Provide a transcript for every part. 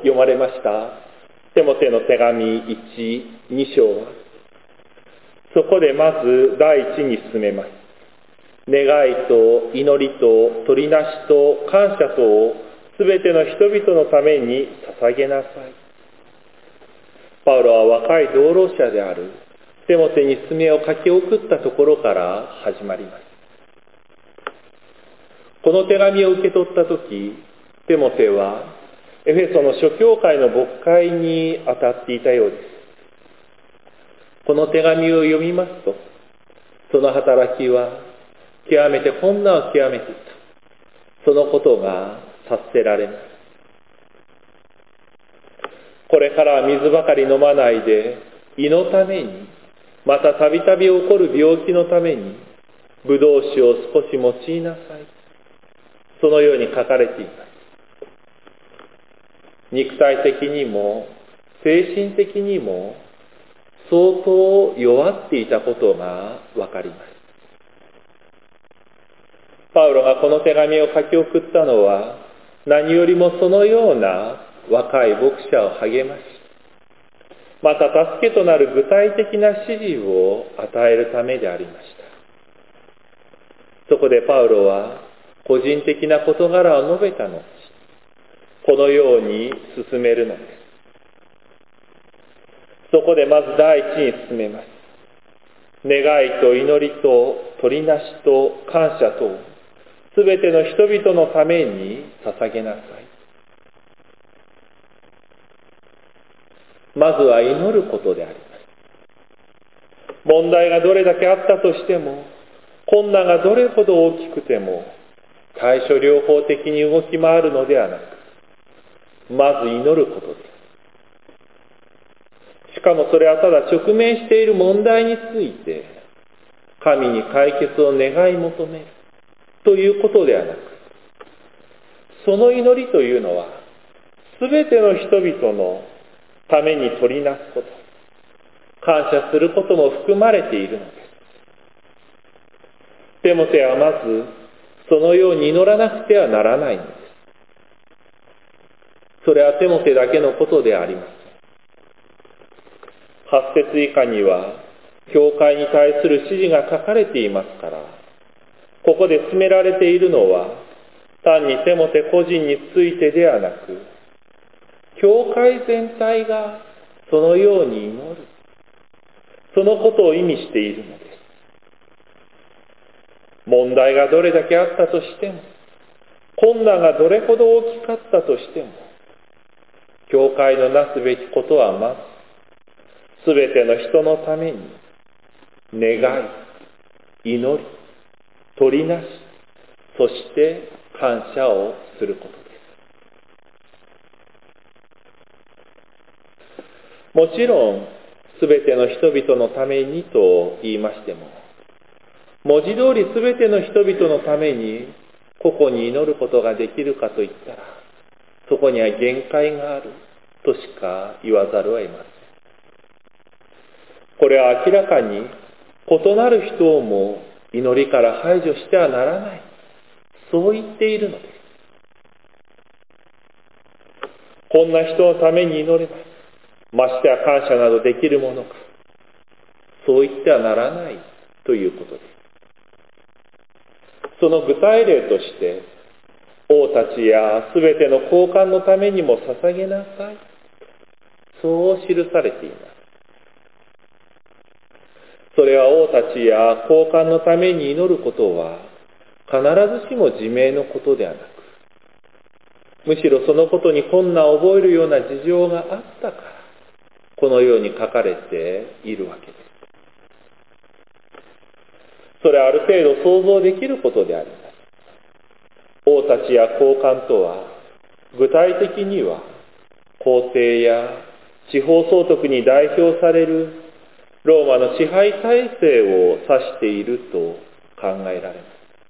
読まれましたテモテの手紙1、2章は、そこでまず第一に進めます。願いと祈りと取りなしと感謝とをすべての人々のために捧げなさい。パウロは若い同労者であるテモテに爪を書き送ったところから始まります。この手紙を受け取ったとき、テモテはエフェソの諸教会の牧会に当たっていたようです。この手紙を読みますと、その働きは極めて困難を極めていた、そのことが察せられます。これからは水ばかり飲まないで、胃のために、またたびたび起こる病気のために、ブドウ酒を少し用いなさい。そのように書かれています。肉体的にも精神的にも相当弱っていたことがわかります。パウロがこの手紙を書き送ったのは、何よりもそのような若い牧者を励まし、また助けとなる具体的な指示を与えるためでありました。そこでパウロは個人的な事柄を述べた後、このように進めるのです。そこでまず第一に進めます。願いと祈りと取りなしと感謝とすべての人々のために捧げなさい。まずは祈ることであります。問題がどれだけあったとしても、困難がどれほど大きくても、対処療法的に動き回るのではなく、まず祈ることです。しかもそれはただ直面している問題について、神に解決を願い求めるということではなく、その祈りというのは、すべての人々のために取りなすこと、感謝することも含まれているのです。テモテはまず、そのように祈らなくてはならないのです。それはテモテだけのことではありません。8節以下には、教会に対する指示が書かれていますから、ここで進められているのは、単にテモテ個人についてではなく、教会全体がそのように祈る、そのことを意味しているのです。問題がどれだけあったとしても、困難がどれほど大きかったとしても、教会のなすべきことはまず、すべての人のために、願い、祈り、取りなし、そして感謝をすることです。もちろん、すべての人々のためにと言いましても、文字通りすべての人々のために個々に祈ることができるかといったら、そこには限界があるとしか言わざるを得ません。これは明らかに異なる人をも祈りから排除してはならない、そう言っているのです。こんな人のために祈れます。ましてや感謝などできるものか。そう言ってはならないということです。その具体例として、王たちやすべての高官のためにも捧げなさい。そう記されています。それは王たちや高官のために祈ることは、必ずしも自明のことではなく、むしろそのことに困難を覚えるような事情があったから、このように書かれているわけです。それはある程度想像できることであります。王たちや高官とは、具体的には皇帝や地方総督に代表されるローマの支配体制を指していると考えられます。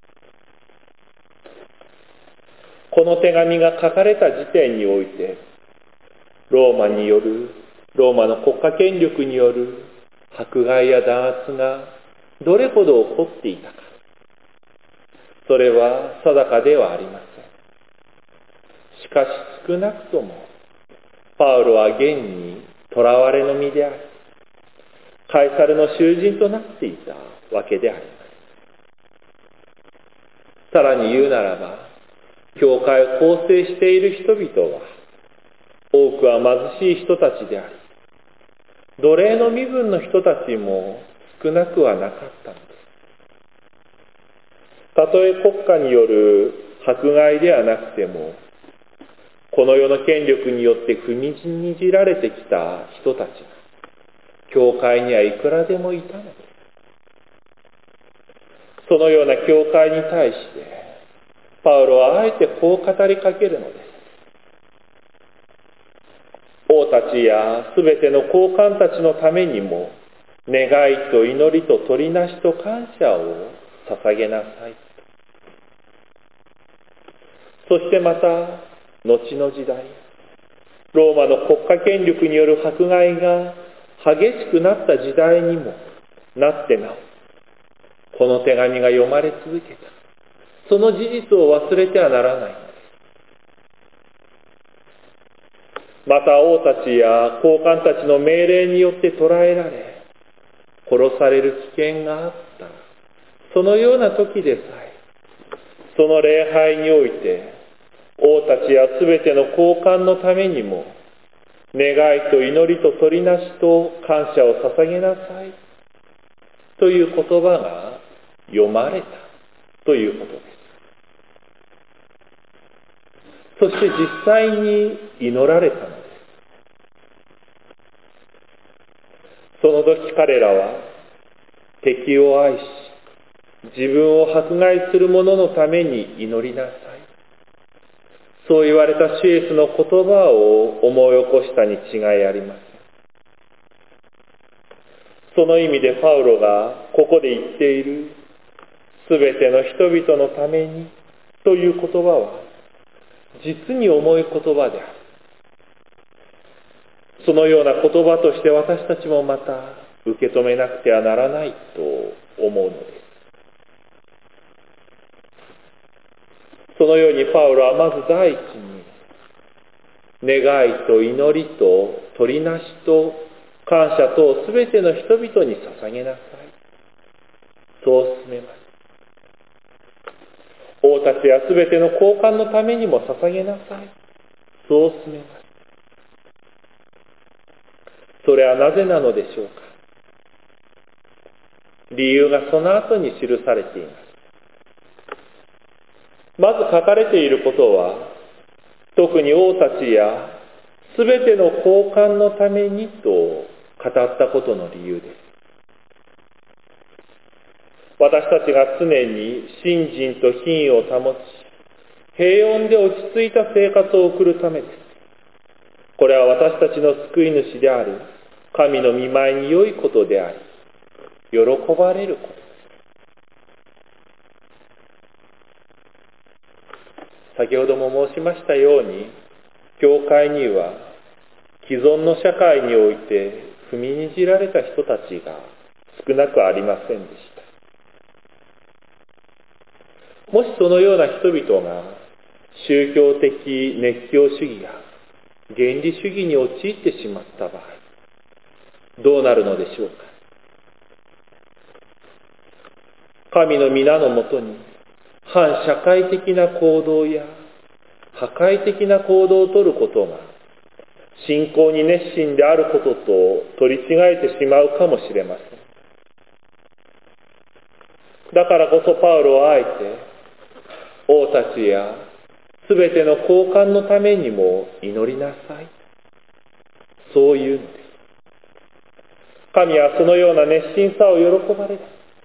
この手紙が書かれた時点において、ローマの国家権力による迫害や弾圧がどれほど起こっていたか、それは定かではありません。しかし少なくともパウロは現に囚われの身であり、カイサルの囚人となっていたわけであります。さらに言うならば、教会を構成している人々は、多くは貧しい人たちであり、奴隷の身分の人たちも少なくはなかったのです。たとえ国家による迫害ではなくても、この世の権力によって踏みにじられてきた人たちが、教会にはいくらでもいたのです。そのような教会に対して、パウロはあえてこう語りかけるのです。王たちやすべての高官たちのためにも、願いと祈りと取りなしと感謝を捧げなさい。そしてまた、後の時代、ローマの国家権力による迫害が激しくなった時代にもなってなお、この手紙が読まれ続けた。その事実を忘れてはならないのです。また王たちや高官たちの命令によって捕らえられ、殺される危険があった。そのような時でさえ、その礼拝において、王たちやすべての高官のためにも、願いと祈りと取りなしと感謝を捧げなさい。という言葉が読まれたということです。そして実際に祈られたのです。その時彼らは敵を愛し、自分を迫害する者のために祈りなさい。そう言われた主イエスの言葉を思い起こしたに違いありません。その意味でパウロがここで言っているすべての人々のためにという言葉は実に重い言葉である。そのような言葉として私たちもまた受け止めなくてはならないと思うのです。そのようにパウロはまず第一に、願いと祈りと取りなしと感謝とすべての人々に捧げなさい。そう進めます。王たちやすべての高官のためにも捧げなさい。そう進めます。それはなぜなのでしょうか。理由がその後に記されています。まず書かれていることは、特に王たちやすべての高官のためにと語ったことの理由です。私たちが常に信心と品位を保ち、平穏で落ち着いた生活を送るためです。これは私たちの救い主である神の御前に良いことであり、喜ばれることです。先ほども申しましたように、教会には既存の社会において踏みにじられた人たちが少なくありませんでした。もしそのような人々が宗教的熱狂主義や原理主義に陥ってしまった場合、どうなるのでしょうか。神の皆のもとに反社会的な行動や破壊的な行動をとることが信仰に熱心であることと取り違えてしまうかもしれません。だからこそパウロはあえて王たちやすべての高官のためにも祈りなさい、そういうのです。神はそのような熱心さを喜ばれる。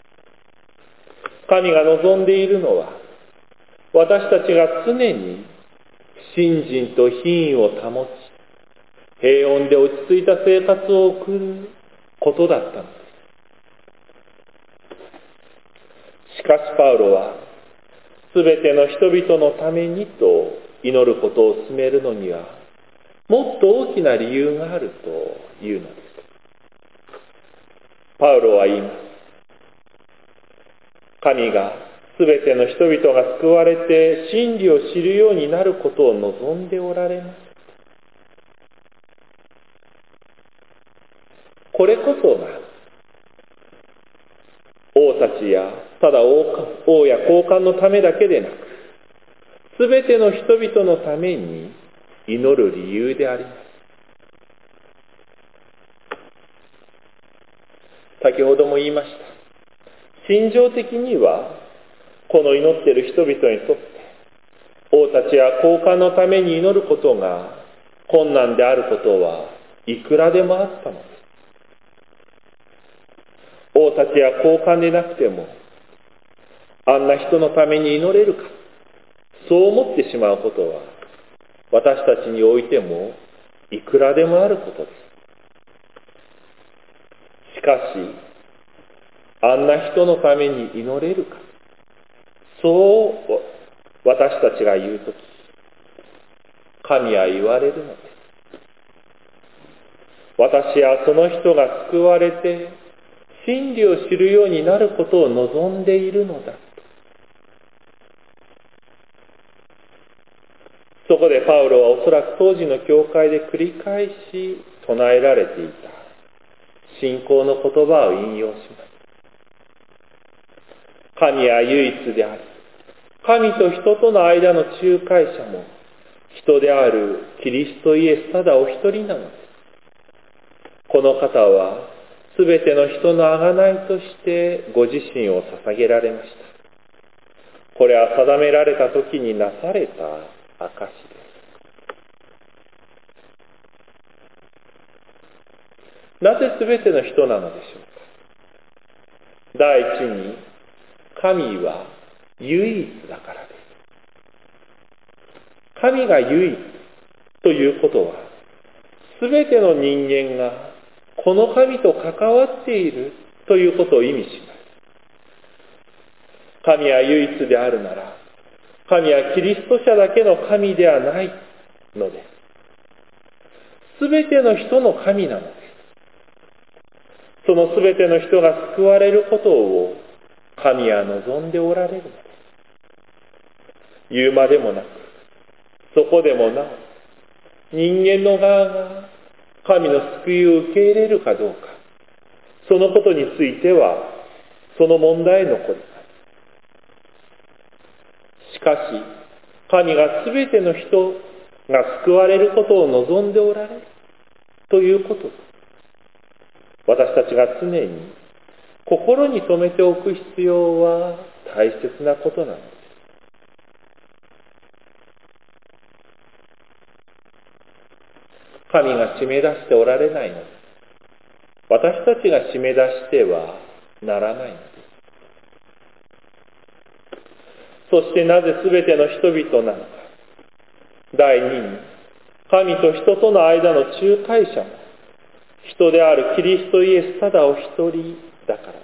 神が望んでいるのは、私たちが常に信心と品位を保ち、平穏で落ち着いた生活を送ることだったのです。しかしパウロは、すべての人々のためにと祈ることを進めるのには、もっと大きな理由があるというのです。パウロは言います。神がすべての人々が救われて真理を知るようになることを望んでおられます。 これこそが王たちやただ王や高官のためだけでなく、すべての人々のために祈る理由であります。先ほども言いました。心情的にはこの祈っている人々にとって王たちや高官のために祈ることが困難であることはいくらでもあったのです。王たちや高官でなくてもあんな人のために祈れるか、そう思ってしまうことは私たちにおいてもいくらでもあることです。しかしあんな人のために祈れるか、そう私たちが言うとき、神は言われるのです。私はその人が救われて真理を知るようになることを望んでいるのだ。そこでパウロはおそらく当時の教会で繰り返し唱えられていた信仰の言葉を引用します。神は唯一であり、神と人との間の仲介者も人であるキリストイエスただお一人なのです。この方はすべての人の贖いとしてご自身を捧げられました。これは定められた時になされた証です。なぜすべての人なのでしょうか。第一に、神は唯一だからです。神が唯一ということは、すべての人間がこの神と関わっているということを意味します。神は唯一であるなら、神はキリスト者だけの神ではないのです。すべての人の神なのです。そのすべての人が救われることを神は望んでおられるのです。言うまでもなく、そこでもなお、人間の側が神の救いを受け入れるかどうか、そのことについては、その問題へ残ります。しかし、神がすべての人が救われることを望んでおられるということと、私たちが常に心に留めておく必要は大切なことなのです。神が締め出しておられないのです。私たちが締め出してはならないのです。そしてなぜすべての人々なのか。第二に、神と人との間の仲介者も人であるキリストイエスただお一人だからです。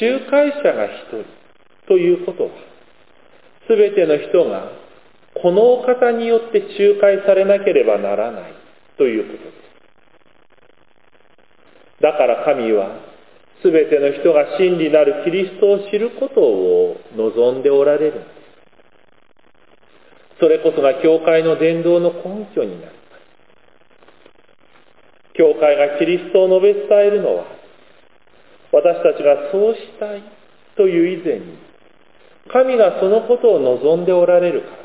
仲介者が一人ということは、すべての人がこのお方によって仲介されなければならないということです。だから神はすべての人が真理なるキリストを知ることを望んでおられるのです。それこそが教会の伝道の根拠になります。教会がキリストを述べ伝えるのは、私たちがそうしたいという以前に、神がそのことを望んでおられるからです。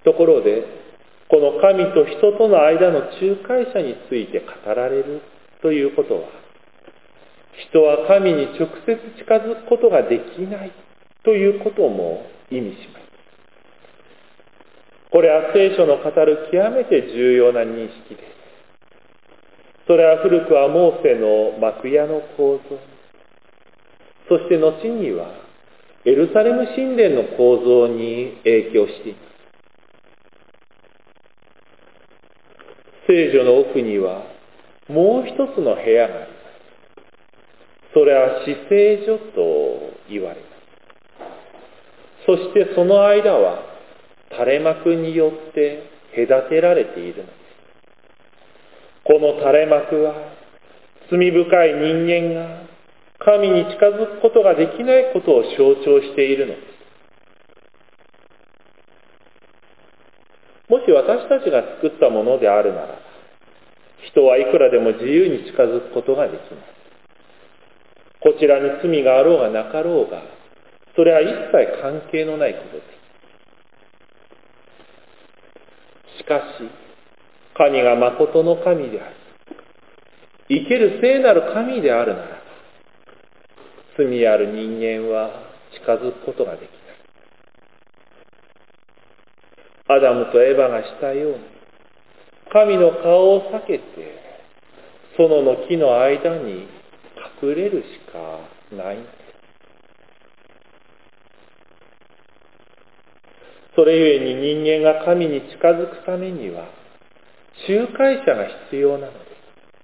ところで、この神と人との間の仲介者について語られるということは、人は神に直接近づくことができないということも意味します。これは聖書の語る極めて重要な認識です。それは古くはモーセの幕屋の構造、そして後にはエルサレム神殿の構造に影響しています。聖女の奥にはもう一つの部屋があります。それは至聖所と言われます。そしてその間は垂れ幕によって隔てられているのです。この垂れ幕は罪深い人間が神に近づくことができないことを象徴しているのです。 もし私たちが作ったものであるなら、人はいくらでも自由に近づくことができます。こちらに罪があろうがなかろうが、それは一切関係のないことです。しかし、神が誠の神である、生ける聖なる神であるならば、罪ある人間は近づくことができない。アダムとエバがしたように、神の顔を避けて、園の木の間に隠れるしかないのです。それゆえに人間が神に近づくためには、仲介者が必要なのです。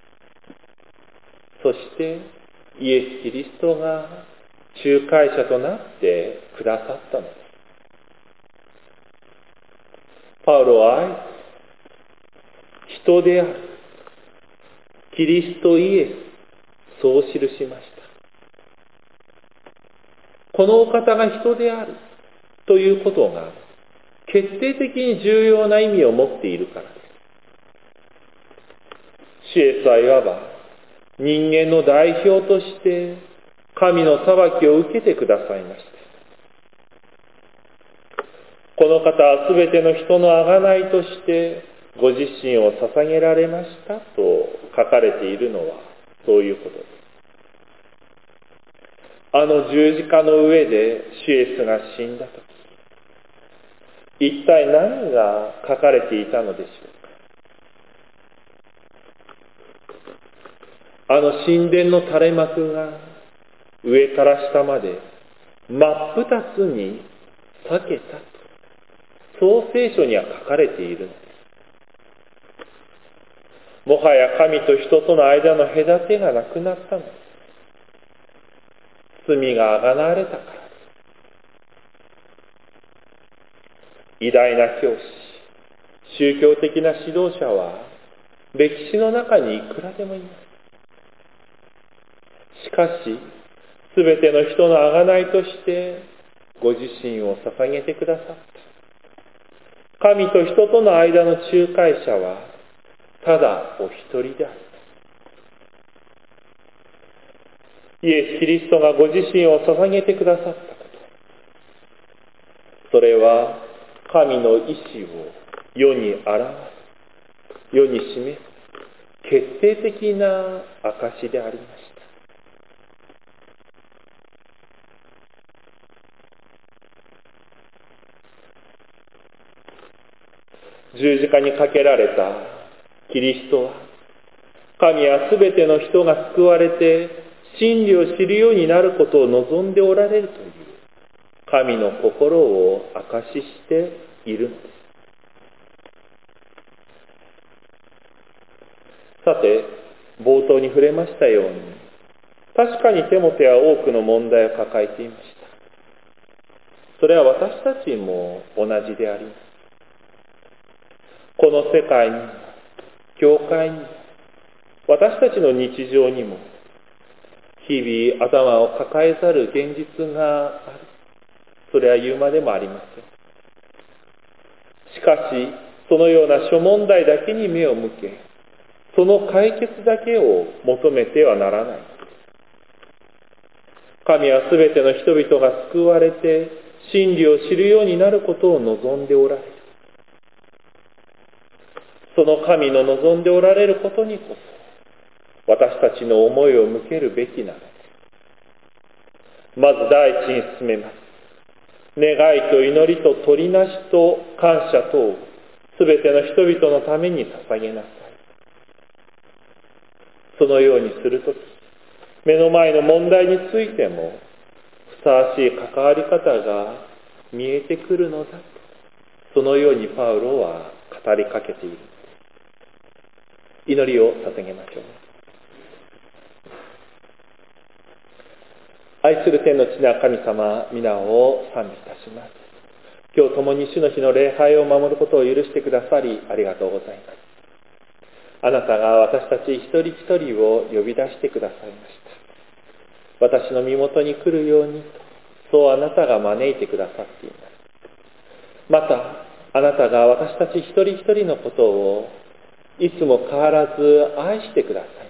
そしてイエス・キリストが仲介者となってくださったのです。パウロは愛す人であるキリストイエス、そう記しました。このお方が人であるということが決定的に重要な意味を持っているからです。主イエスはいわば人間の代表として神の裁きを受けてくださいました。この方はすべての人の贖いとしてご自身を捧げられましたと書かれているのはそういうことです。あの十字架の上で主イエスが死んだとき、一体何が書かれていたのでしょうか。あの神殿の垂れ幕が上から下まで真っ二つに裂けたと、そう聖書には書かれているのです。もはや神と人との間の隔てがなくなったのです。罪があがなわれたからです。偉大な教師、宗教的な指導者は歴史の中にいくらでもいます。しかし、すべての人の贖いとしてご自身を捧げてくださった。神と人との間の仲介者はただお一人である。イエス・キリストがご自身を捧げてくださったこと、それは神の意志を世に表す、世に示す決定的な証でありました。十字架にかけられたキリストは、神はすべての人が救われて真理を知るようになることを望んでおられるという神の心を証ししているのです。さて、冒頭に触れましたように、確かにテモテは多くの問題を抱えていました。それは私たちも同じであります。この世界に、教会に、私たちの日常にも、日々頭を抱えざる現実がある。それは言うまでもありません。しかし、そのような諸問題だけに目を向け、その解決だけを求めてはならない。神はすべての人々が救われて、真理を知るようになることを望んでおられる。その神の望んでおられることにこそ、私たちの思いを向けるべきなのです。まず第一に進めます。願いと祈りと取りなしと感謝とすべての人々のために捧げなさい。そのようにするとき、目の前の問題についてもふさわしい関わり方が見えてくるのだと、そのようにパウロは語りかけている。祈りを捧げましょう。愛する天の地な神様、皆を賛美いたします。今日共に主の日の礼拝を守ることを許してくださりありがとうございます。あなたが私たち一人一人を呼び出してくださいました。私の身元に来るようにと、そうあなたが招いてくださっています。また、 あなたが私たち一人一人のことをいつも変わらず愛してください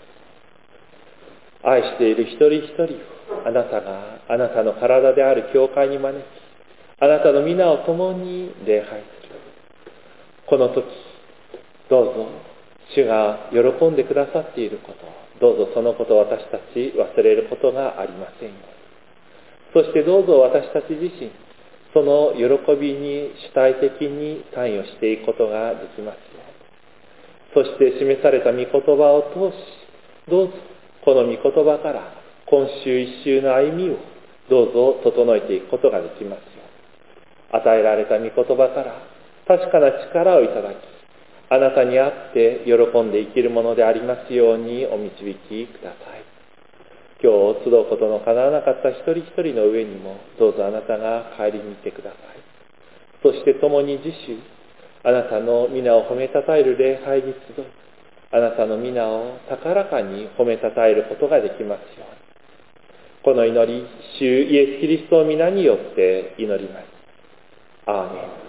ます。愛している一人一人をあなたがあなたの体である教会に招き、あなたの皆を共に礼拝する。この時、どうぞ主が喜んでくださっていること、どうぞそのことを私たち忘れることがありませんように。そしてどうぞ私たち自身、その喜びに主体的に関与していくことができますように。そして示された御言葉を通し、どうぞこの御言葉から今週一週の歩みをどうぞ整えていくことができますように。与えられた御言葉から確かな力をいただき、あなたにあって喜んで生きるものでありますようにお導きください。今日集うことの叶わなかった一人一人の上にもどうぞあなたが顧みてください。そして共に次週あなたの皆を褒めたたえる礼拝に集い、あなたの皆を高らかに褒めたたえることができますように。この祈り、主イエス・キリストの皆によって祈ります。アーメン。